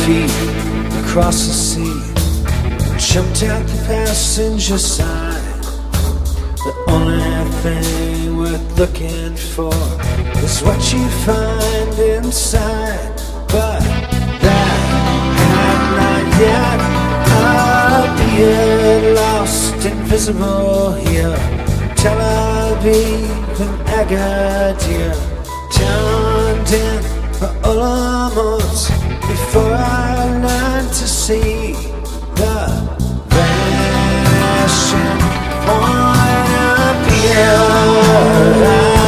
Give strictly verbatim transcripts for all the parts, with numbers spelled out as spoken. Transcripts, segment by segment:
feet across the sea, jumped out the passenger side. The only thing worth looking for is what you find inside. But that had not yet appeared, lost, invisible here. Tel Aviv and Agadir, turned in for Olamos before I learned to see the vanishing point of pure.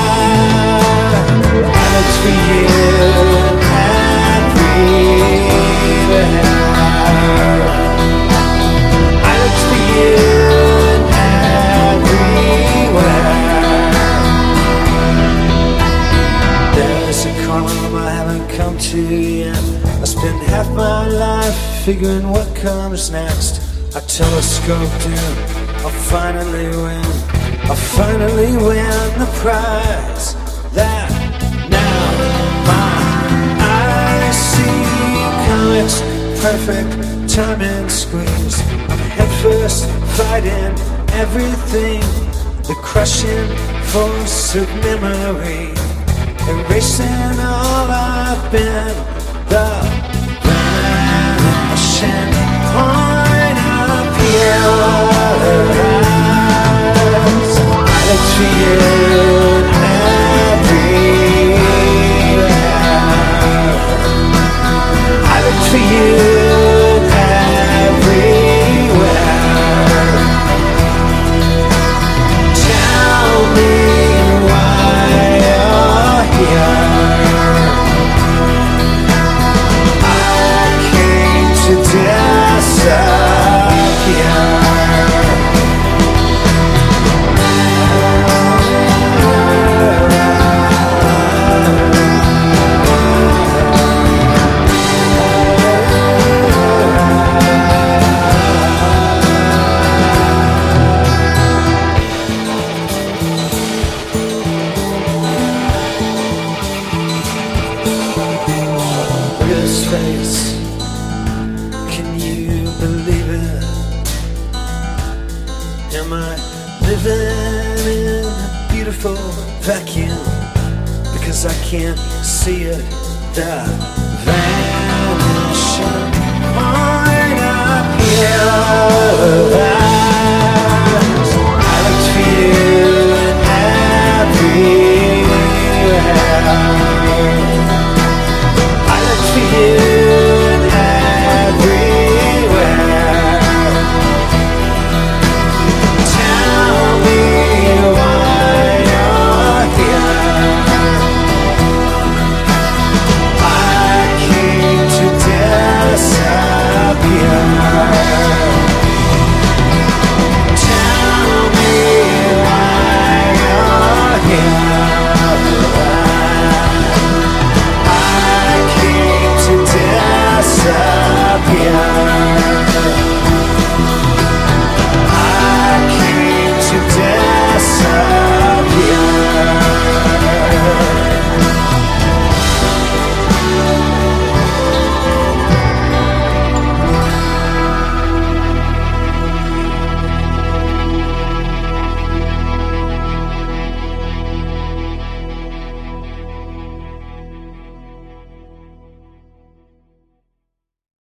I looked for you everywhere. I looked for you everywhere. There's a column I haven't come to yet. I spend half my life figuring what comes next. I telescoped in, I'll finally win. I'll finally win the prize that now my eyes see. Comics, perfect timing squeeze. I'm headfirst fighting everything, the crushing force of memory, erasing all I've been, the vanishing point of yours. I looked for you everywhere. I looked for you everywhere. Tell me why you're here. I came to disappear. Face, can you believe it? Am I living in a beautiful vacuum? Because I can't see it. The vanishing point of your